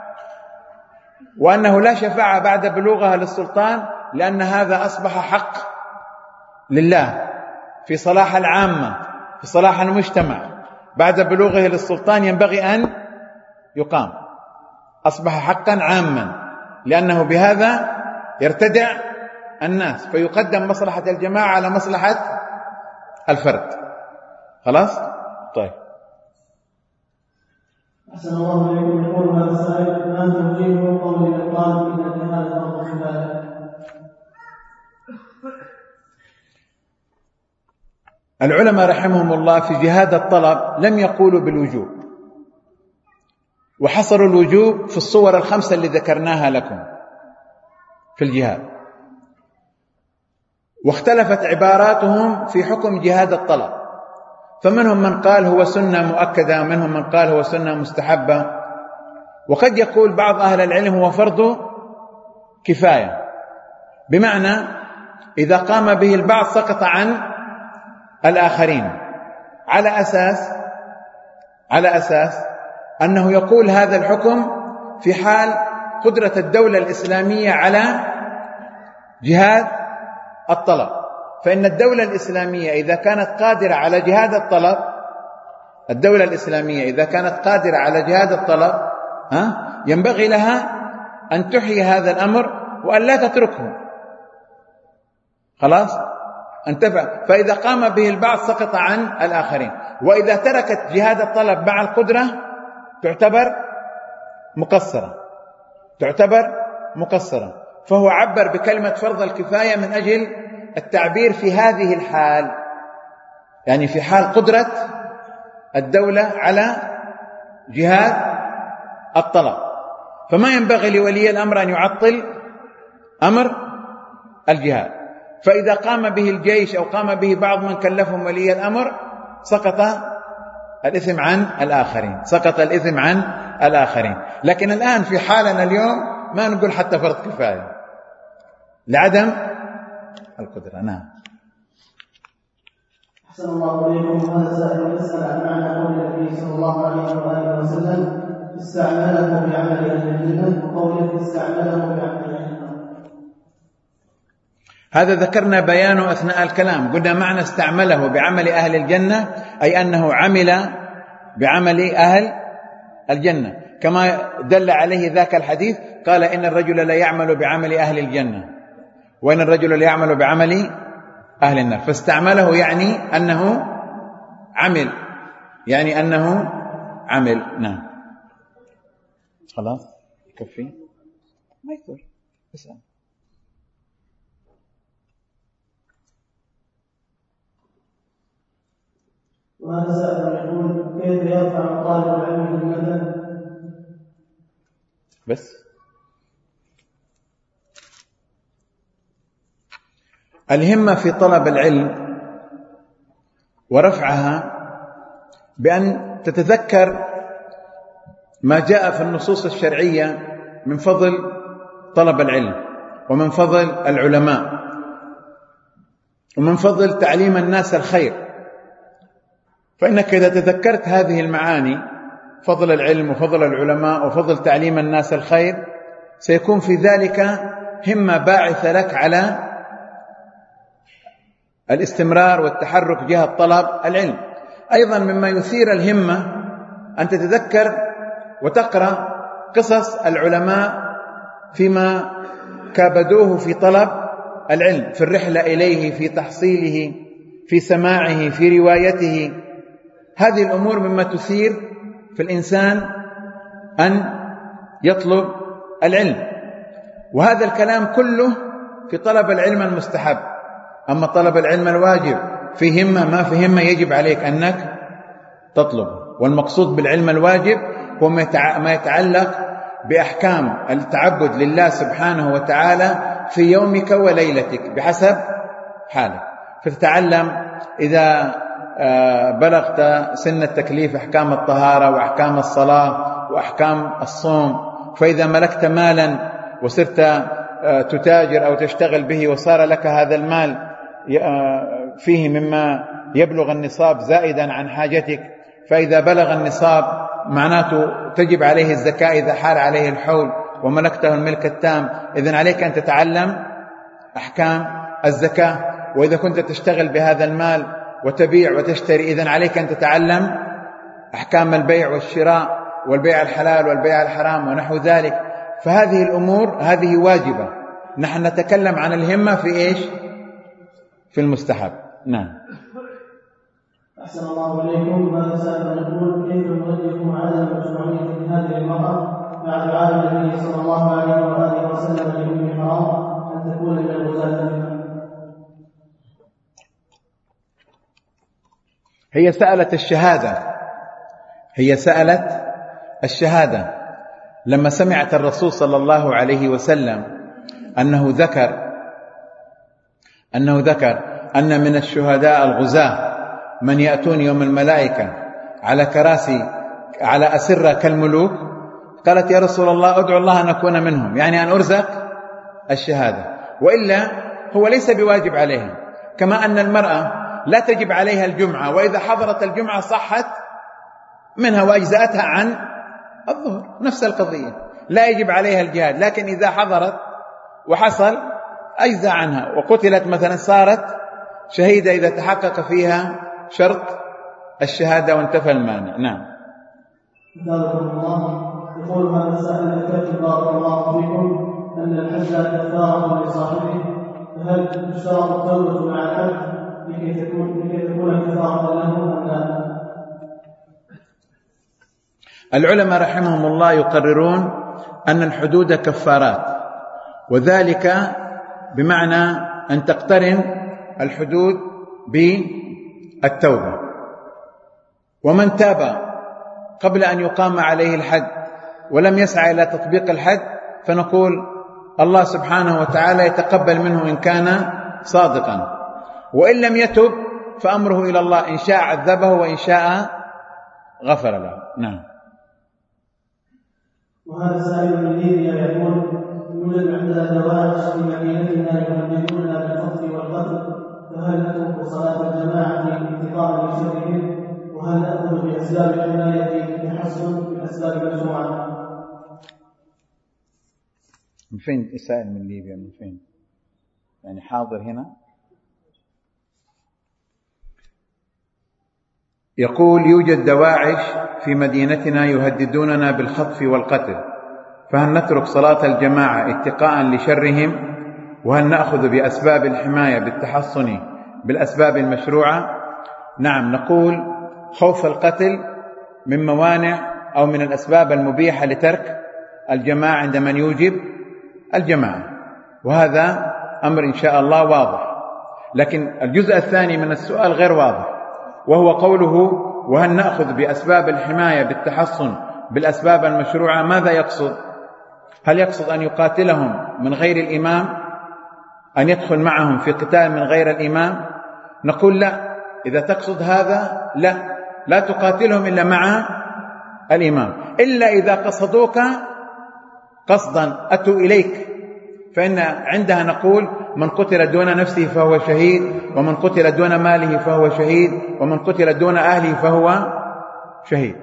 وأنه لا شفاعة بعد بلوغها للسلطان لأن هذا أصبح حق لله في صلاح العامة، في صلاح المجتمع. بعد بلوغه للسلطان ينبغي أن يقام، أصبح حقا عاما، لأنه بهذا يرتدع الناس، فيقدم مصلحة الجماعة على مصلحة الفرد. خلاص؟ طيب. أحسن الله إليكم. يقول هذا السائل: ما توجيه قول الإقرار إن الجهاد فرض كفاية؟ العلماء رحمهم الله في جهاد الطلب لم يقولوا بالوجوب، وحصروا الوجوب في الصور الخمسة اللي ذكرناها لكم في الجهاد، واختلفت عباراتهم في حكم جهاد الطلب، فمنهم من قال هو سنة مؤكدة، منهم من قال هو سنة مستحبة، وقد يقول بعض أهل العلم هو فرض كفاية، بمعنى إذا قام به البعض سقط عن الآخرين، على أساس على أساس أنه يقول هذا الحكم في حال قدرة الدولة الإسلامية على جهاد الطلب. فإن الدولة الإسلامية إذا كانت قادرة على جهاد الطلب الدولة الإسلامية إذا كانت قادرة على جهاد الطلب ها ينبغي لها أن تحيي هذا الأمر وأن لا تتركه. خلاص؟ انتبه. فإذا قام به البعض سقط عن الآخرين، وإذا تركت جهاد الطلب مع القدرة تعتبر مقصرة تعتبر مقصرة فهو عبر بكلمة فرض الكفاية من أجل التعبير في هذه الحال، يعني في حال قدرة الدولة على جهاد الطلب، فما ينبغي لولي الأمر أن يعطل أمر الجهاد. فإذا قام به الجيش أو قام به بعض من كلفهم ولي الأمر سقط الإثم عن الآخرين سقط الإثم عن الآخرين لكن الآن في حالنا اليوم ما نقول حتى فرض كفاية لعدم القدرة. نعم. أحسن الله إليكم. هذا سائل يسأل عن معنى قول النبي صلى الله عليه وآله وسلم: استعمله بعمل أهل الجنة وقوله استعمله بعمل أهل النار. هذا ذكرنا بيانه أثناء الكلام، قلنا معنى استعمله بعمل أهل الجنة أي أنه عمل بعمل أهل الجنة، كما دل عليه ذاك الحديث قال إن الرجل لا يعمل بعمل أهل الجنة وإن الرجل لا يعمل بعمل أهل النار. فاستعمله يعني أنه عمل، يعني أنه عمل. نعم خلاص يكفي ما يكفي اسأل. وهذا سائل يقول كيف يرفع طالب العلم همته؟ بس الهمة في طلب العلم ورفعها بأن تتذكر ما جاء في النصوص الشرعية من فضل طلب العلم ومن فضل العلماء ومن فضل تعليم الناس الخير. فإنك إذا تذكرت هذه المعاني، فضل العلم وفضل العلماء وفضل تعليم الناس الخير، سيكون في ذلك همة باعثة لك على الاستمرار والتحرك جهة طلب العلم. أيضا مما يثير الهمة أن تتذكر وتقرأ قصص العلماء فيما كابدوه في طلب العلم، في الرحلة إليه، في تحصيله، في سماعه، في روايته. هذه الأمور مما تثير في الإنسان أن يطلب العلم. وهذا الكلام كله في طلب العلم المستحب. أما طلب العلم الواجب في همة ما في همة يجب عليك أنك تطلب. والمقصود بالعلم الواجب هو ما يتعلق بأحكام التعبد لله سبحانه وتعالى في يومك وليلتك بحسب حالك. فتتعلم إذا بلغت سن التكليف أحكام الطهارة وأحكام الصلاة وأحكام الصوم، فإذا ملكت مالا وصرت تتاجر أو تشتغل به وصار لك هذا المال فيه مما يبلغ النصاب زائدا عن حاجتك، فإذا بلغ النصاب معناته تجب عليه الزكاة إذا حال عليه الحول وملكته الملك التام، إذن عليك أن تتعلم أحكام الزكاة. وإذا كنت تشتغل بهذا المال وتبيع وتشتري، إذن عليك أن تتعلم أحكام البيع والشراء والبيع الحلال والبيع الحرام ونحو ذلك. فهذه الأمور هذه واجبة. نحن نتكلم عن الهمة في إيش؟ في المستحب. نعم. أحسن الله إليكم. ماذا سأل يقول كيف نوجه عدم مشروعية هذه المرأة مع دعاء النبي صلى الله عليه وآله وسلم لأم حرام أن تكون من الغزاة؟ هي سألت الشهادة هي سألت الشهادة لما سمعت الرسول صلى الله عليه وسلم أنه ذكر أنه ذكر أن من الشهداء الغزاة من يأتون يوم الملائكة على كراسي على أسرة كالملوك. قالت يا رسول الله أدعو الله أن أكون منهم، يعني أن أرزق الشهادة، وإلا هو ليس بواجب عليها. كما أن المرأة لا تجب عليها الجمعة، وإذا حضرت الجمعة صحت منها وأجزأتها عن الظهر، نفس القضية. لا يجب عليها الجهاد، لكن إذا حضرت وحصل أجزأ عنها، وقتلت مثلا صارت شهيدة إذا تحقق فيها شرط الشهادة وانتفى المانع. نعم. الله يقول هذا سائل ذكرت بارك الله فيكم أن الحج كفارة لصاحبه، فهل تشترط التوبة مع الحج لكي تكون لكي تكون كفارة له أم لا؟ العلماء رحمهم الله يقررون أن الحدود كفارات، وذلك بمعنى أن تقترن الحدود بالتوبة. ومن تاب قبل أن يقام عليه الحد ولم يسعى إلى تطبيق الحد فنقول الله سبحانه وتعالى يتقبل منه إن كان صادقا، وإن لم يتب فأمره إلى الله، إن شاء عذبه وإن شاء غفر له. نعم. وهذا سائل من ليبيا يقول يوجد عندنا زواج في مدينتنا يهددوننا بالقتل والقتل، فهل نترك صلاة الجماعة انتقاما لشرهم؟ وهل نأخذ بأسباب الحماية التحصن بأسباب المجموعة؟ من فين إسائل من ليبيا؟ من فين؟ يعني حاضر هنا. يقول: يوجد دواعش في مدينتنا يهددوننا بالخطف والقتل، فهل نترك صلاة الجماعة اتقاء لشرهم؟ وهل نأخذ بأسباب الحماية بالتحصن بالأسباب المشروعة؟ نعم، نقول خوف القتل من موانع أو من الأسباب المبيحة لترك الجماعة عند من يوجب الجماعة، وهذا أمر إن شاء الله واضح. لكن الجزء الثاني من السؤال غير واضح، وهو قوله: وهل نأخذ بأسباب الحماية بالتحصن بالأسباب المشروعة؟ ماذا يقصد؟ هل يقصد أن يقاتلهم من غير الإمام، أن يدخل معهم في قتال من غير الإمام؟ نقول لا، إذا تقصد هذا لا لا تقاتلهم إلا مع الإمام، إلا إذا قصدوك قصدا أتوا إليك، فإن عندها نقول: من قتل دون نفسه فهو شهيد، ومن قتل دون ماله فهو شهيد، ومن قتل دون أهله فهو شهيد.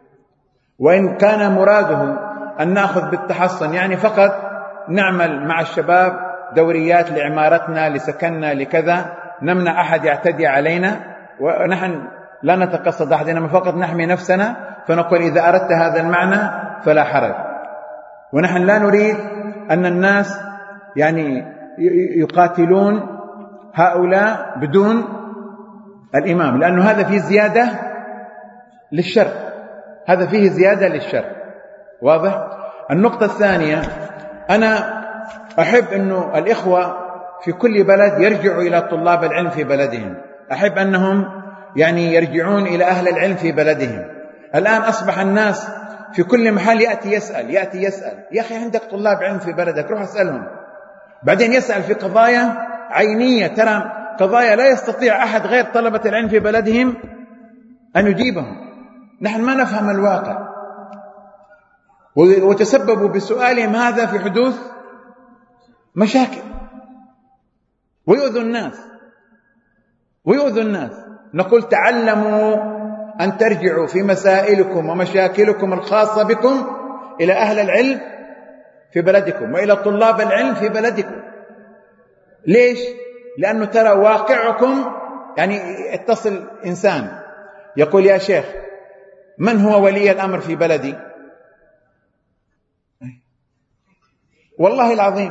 وإن كان مراده أن نأخذ بالتحصن، يعني فقط نعمل مع الشباب دوريات لعمارتنا لسكننا لكذا، نمنع أحد يعتدي علينا، ونحن لا نتقصد أحد، إنما فقط نحمي نفسنا، فنقول: إذا أردت هذا المعنى فلا حرج. ونحن لا نريد أن الناس يعني يقاتلون هؤلاء بدون الإمام، لأنه هذا فيه زيادة للشر، هذا فيه زيادة للشر. واضح؟ النقطة الثانية، أنا أحب أنه الإخوة في كل بلد يرجعوا إلى طلاب العلم في بلدهم، أحب أنهم يعني يرجعون إلى أهل العلم في بلدهم. الآن أصبح الناس في كل محل يأتي يسأل يأتي يسأل يا أخي عندك طلاب علم في بلدك، روح أسألهم. بعدين يسأل في قضايا عينية، ترى قضايا لا يستطيع أحد غير طلبة العلم في بلدهم أن يجيبهم. نحن ما نفهم الواقع، وتسببوا بسؤالهم هذا في حدوث مشاكل، ويؤذوا الناس ويؤذوا الناس. نقول: تعلموا أن ترجعوا في مسائلكم ومشاكلكم الخاصة بكم إلى أهل العلم في بلدكم وإلى طلاب العلم في بلدكم. ليش؟ لأنه ترى واقعكم، يعني اتصل إنسان يقول: يا شيخ، من هو ولي الأمر في بلدي؟ والله العظيم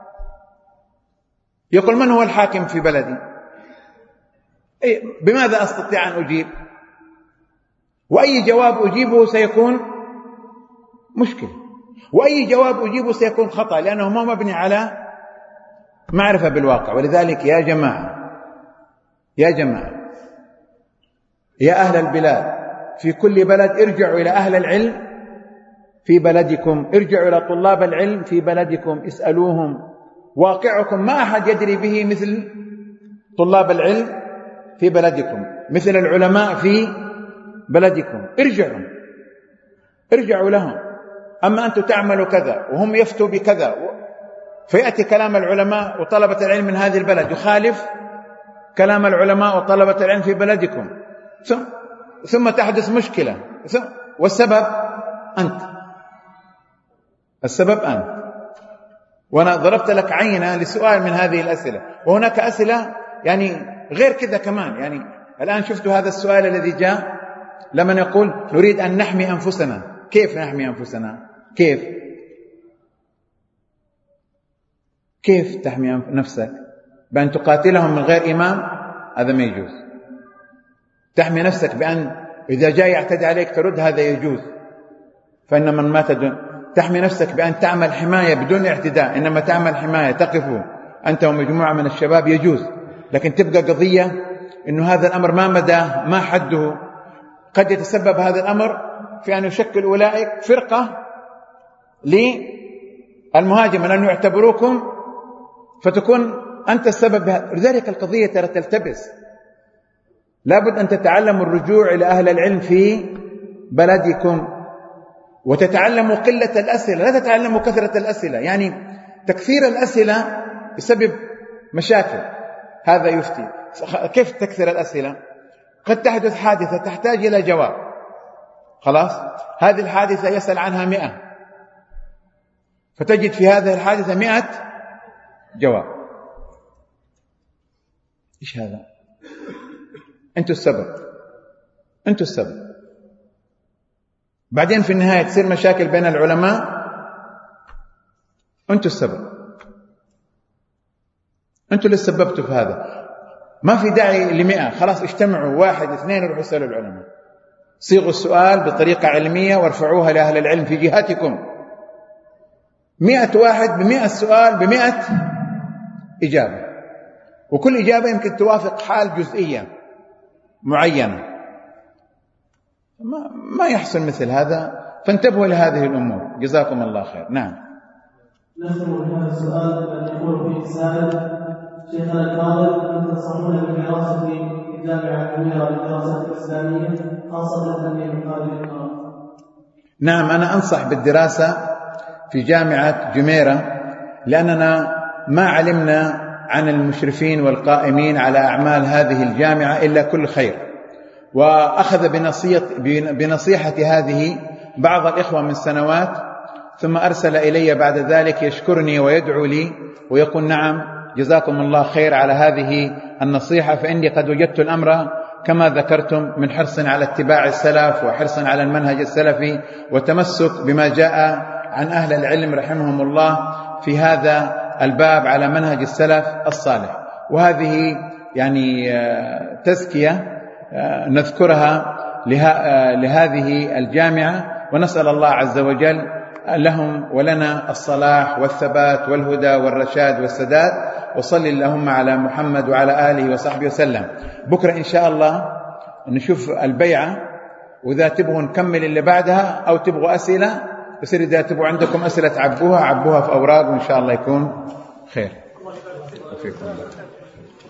يقول: من هو الحاكم في بلدي؟ بماذا أستطيع أن أجيب؟ وأي جواب أجيبه سيكون مشكلة، وأي جواب أجيبه سيكون خطأ، لأنه ما مبني على معرفة بالواقع. ولذلك يا جماعة يا جماعة يا أهل البلاد في كل بلد، ارجعوا إلى أهل العلم في بلدكم، ارجعوا إلى طلاب العلم في بلدكم، اسألوهم. واقعكم ما أحد يدري به مثل طلاب العلم في بلدكم، مثل العلماء في بلدكم. ارجعوا ارجعوا لهم. أما أنتم تعملوا كذا وهم يفتوا بكذا، فيأتي كلام العلماء وطلبة العلم من هذه البلد يخالف كلام العلماء وطلبة العلم في بلدكم، ثم تحدث مشكلة، والسبب أنت، السبب أنت. وأنا ضربت لك عينة لسؤال من هذه الأسئلة، وهناك أسئلة يعني غير كذا كمان. يعني الآن شفتوا هذا السؤال الذي جاء لما يقول: نريد أن نحمي أنفسنا. كيف نحمي أنفسنا؟ كيف كيف تحمي نفسك؟ بأن تقاتلهم من غير إمام؟ هذا ما يجوز. تحمي نفسك بأن إذا جاء يعتدي عليك ترد؟ هذا يجوز، فإن من مات دون. تحمي نفسك بأن تعمل حماية بدون اعتداء، إنما تعمل حماية تقف أنت ومجموعة من الشباب، يجوز. لكن تبقى قضية إنه هذا الأمر ما مداه ما حده، قد يتسبب هذا الأمر في أن يشكل أولئك فرقة للمهاجمة، لأنه يعتبروكم فتكون أنت السبب بها. لذلك القضية ترى تلتبس. لابد أن تتعلموا الرجوع إلى أهل العلم في بلدكم، وتتعلموا قلة الأسئلة، لا تتعلموا كثرة الأسئلة. يعني تكثير الأسئلة يسبب مشاكل. هذا يفتي، كيف تكثر الأسئلة؟ قد تحدث حادثة تحتاج إلى جواب، خلاص هذه الحادثة يسأل عنها مئة، فتجد في هذه الحادثة مئة جواب. إيش هذا؟ أنتوا السبب، أنتوا السبب. بعدين في النهاية تصير مشاكل بين العلماء، أنتوا السبب، أنتوا اللي سببتوا في هذا. ما في داعي لمئة، خلاص اجتمعوا واحد اثنين وروحوا اسألوا العلماء، صيغوا السؤال بطريقة علمية وارفعوها لأهل العلم في جهاتكم. مئة واحد بمئة سؤال بمئة إجابة، وكل إجابة يمكن توافق حال جزئية معينة. ما, ما يحصل مثل هذا، فانتبهوا لهذه الأمور. جزاكم الله خير. نعم. نختم بهذا السؤال الذي يقول فيه سائل: شيخنا الفاضل، هل تنصحون بالدراسة في الجامعة الأميرة بالدراسات الإسلامية خاصة التنمية من خارج الإمارات؟ نعم، أنا أنصح بالدراسة في جامعة جميرة، لأننا ما علمنا عن المشرفين والقائمين على أعمال هذه الجامعة إلا كل خير. وأخذ بنصيحة هذه بعض الإخوة من سنوات، ثم أرسل إلي بعد ذلك يشكرني ويدعو لي ويقول: نعم جزاكم الله خير على هذه النصيحة، فإني قد وجدت الأمر كما ذكرتم من حرص على اتباع السلف وحرص على المنهج السلفي وتمسك بما جاء عن أهل العلم رحمهم الله في هذا الباب على منهج السلف الصالح. وهذه يعني تزكية نذكرها لهذه الجامعة، ونسأل الله عز وجل لهم ولنا الصلاح والثبات والهدى والرشاد والسداد. وصلي اللهم على محمد وعلى آله وصحبه وسلم. بكرة إن شاء الله نشوف البيعة، وإذا تبغوا نكمل اللي بعدها أو تبغوا أسئلة، بس إذا تبغوا عندكم أسئلة عبوها عبوها في أوراق، وإن شاء الله يكون خير. وفيكم الله.